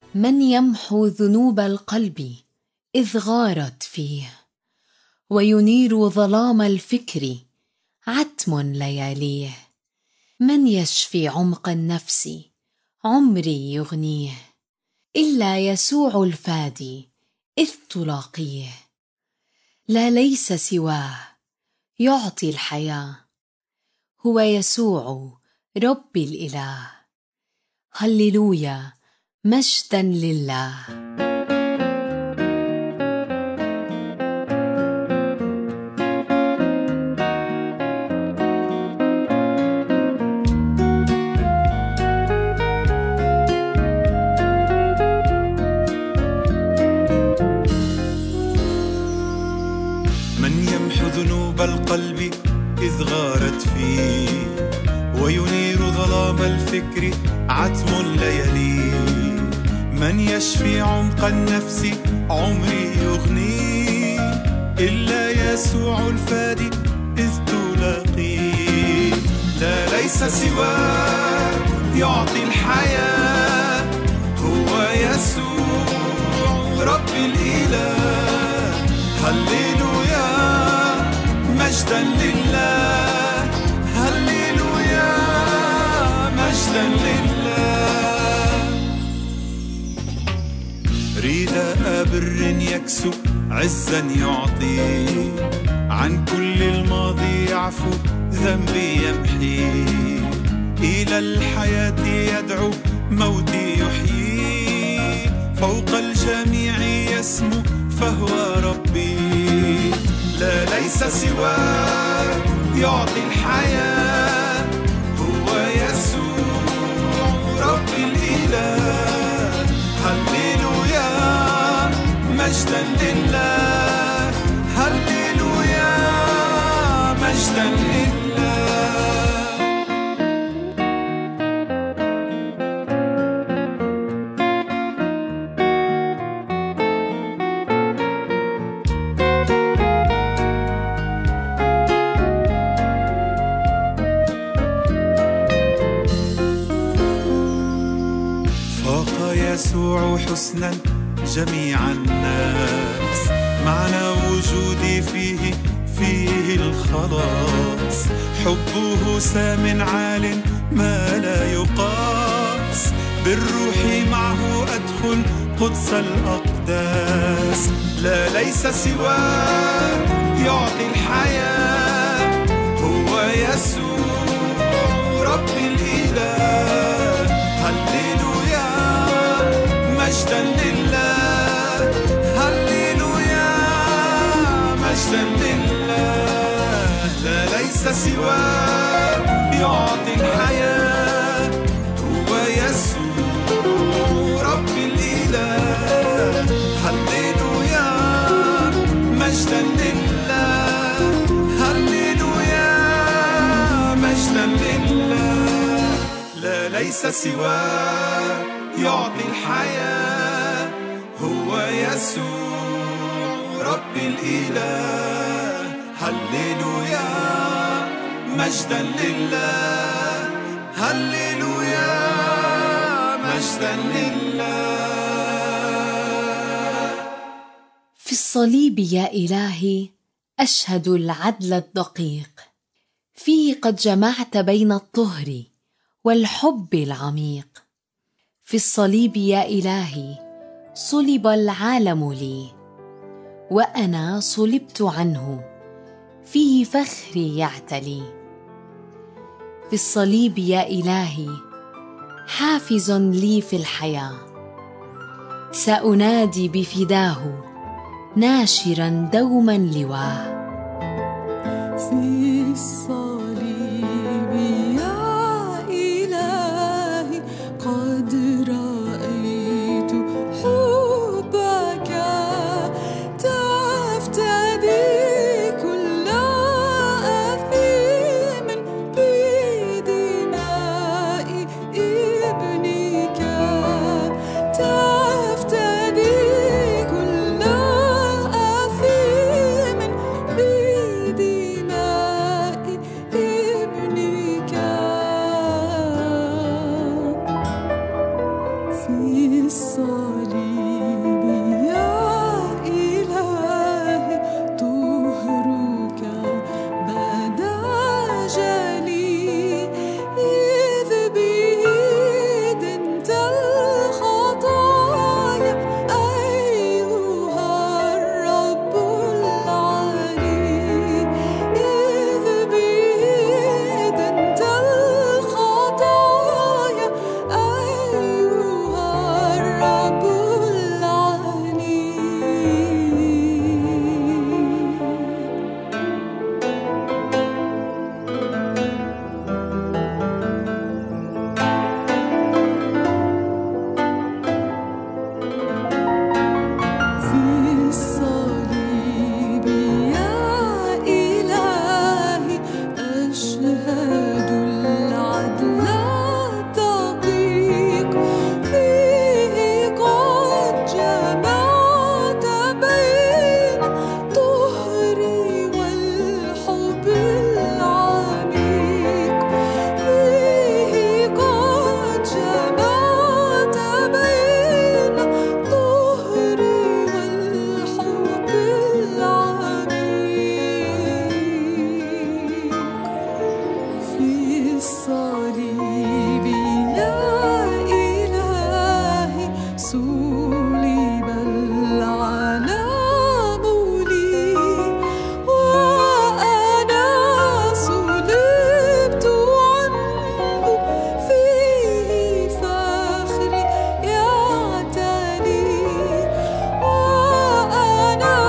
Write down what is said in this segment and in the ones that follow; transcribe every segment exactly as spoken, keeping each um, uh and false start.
من يمحو ذنوب القلب إذ غارت فيه، وينير ظلام الفكر عتم لياليه. من يشفي عمق النفس عمري يغنيه، إلا يسوع الفادي إذ تلاقيه. لا ليس سواه يعطي الحياة، هو يسوع رب الإله. هللويا، مجدا لله. من يمحو ذنوب القلب إذ غارت فيه، وينير ظلام الفكر عتم لياليه. من يشفي عمق النفس عمري يغني، إلا يسوع الفادي إذ تلاقيه. لا ليس سواه يعطي الحياة، هو يسوع رب الإله. هللويا، مجدا لله. هللويا، مجدا لله. رداء بر يكسو عزا يعطي، عن كل الماضي يعفو ذنبي يمحي. إلى الحياة يدعو موتي يحيي، فوق الجميع يسمو فهو ربي. لا ليس سواه يعطي الحياة، هو يسوع رب الإله. هللويا، مجدا لله. هللويا، مجدا لله. يسوع حسنا جميع الناس، معنى وجودي فيه فيه الخلاص. حبه سام عال ما لا يقاس، بالروح معه أدخل قدس الأقداس. لا ليس سواه يعطي الحياة، هو يسوع رب الإله. هللويا، مجدا لله. هللويا، مجدا لله. لا ليس سواه يعطي الحياة، هو يسوع رب الإله. هللويا، مجدا لله. هللويا، مجدا لله. لا ليس سواه يعطي الحياة، هو يسوع رب الإله. هللويا، مجدا لله. هللويا، مجدا لله. في الصليب يا إلهي أشهد العدل الدقيق، فيه قد جمعت بين الطهر والحب العميق. في الصليب يا إلهي صلب العالم لي، وأنا صلبت عنه، فيه فخري يعتلي. في الصليب يا إلهي حافز لي في الحياة، سأنادي بفداه ناشرا دوما لواه. في الصليب يا إلهي قد رأيت حبك، تفتدي كل أثيم بدماء ابنك، تفتدي كل أثيم في الصليب يا إلهي طهرك بدا جلي إذ به دنت الخطايا أيها الرب العلي إذ به دنت الخطايا أيها الرب العلي. في الصليب يا إلهي أشهد العدل الدقيق فيه قد جمعت بين طهري والحب العميق فيه قد جمعت بين طهري والحب العميق. في الصليب يا إلهي صلب العالم لي وأنا صلبت عنه فيه فخري يعتلي وأنا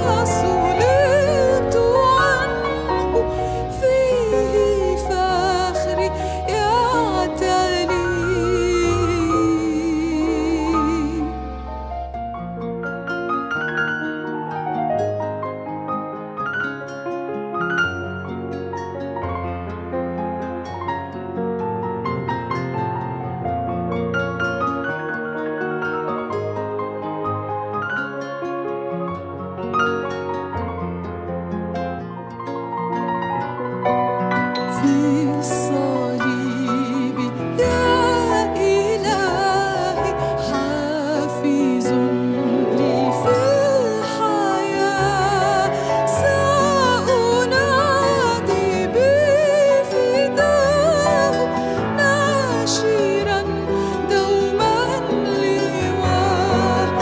صلبت عنه فيه فخري يعتلي. في الصليب يا إلهي حافظ لي في الحياة سأنادي بفداه ناشرا دوما لواه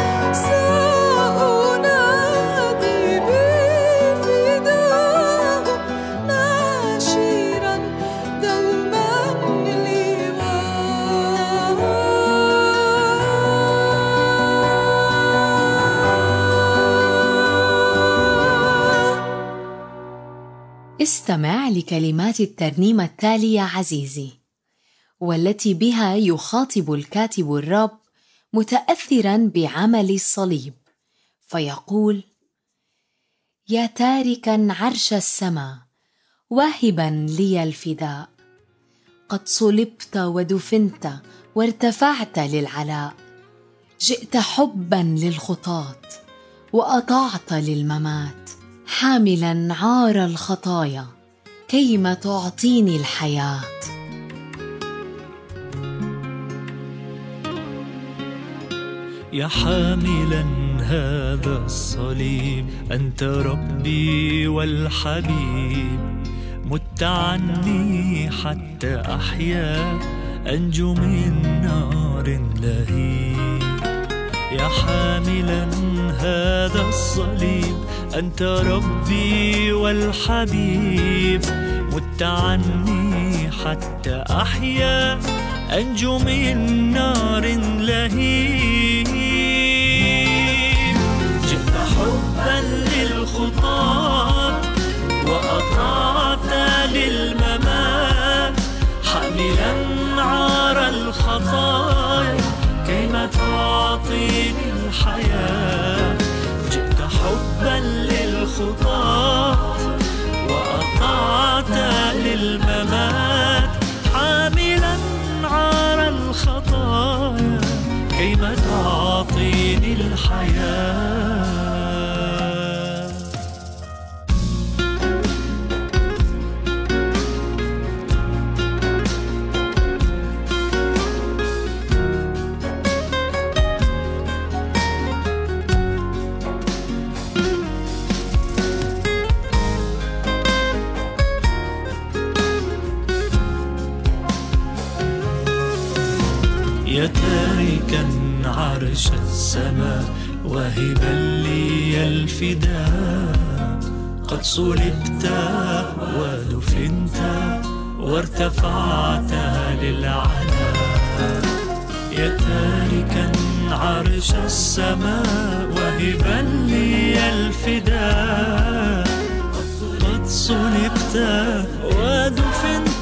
سأنادي بفداه ناشرا دوما لواه. استمع لكلمات الترنيمة التالية عزيزي، والتي بها يخاطب الكاتب الرب متأثرا بعمل الصليب، فيقول: يا تاركا عرش السماء واهبا لي الفداء، قد صلبت ودفنت وارتفعت للعلاء، جئت حبا للخطاة وأطعت للممات، حاملا عار الخطايا كيما تعطيني الحياة. يا حاملا هذا الصليب أنت ربي والحبيب، مت عني حتى أحيا أنجو من نار لهيب. يا حاملا هذا الصليب أنت ربي والحبيب، مت عني حتى أحيا أنجو من نار لهيب. جئت حبا للخطاة وأطعت للممات، حاملا عار الخطايا كيما تعطيني الحياة. جئت حبا للخطاة وأطعت للممات، حاملا عار الخطايا كيما تعطيني الحياة. تاركا عرش السماء واهبا لي الفداء. قد صلبت ودفنت وارتفعت للعلا، يا تاركا عرش السماء واهبا لي الفداء. قد صلبت ودفنت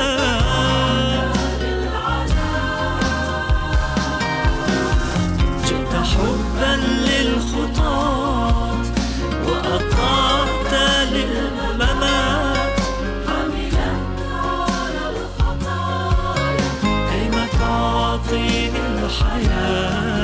جئت حبا للخطاة وأطعت للممات، حملا على الخطايا كيما تعطيني الحياة.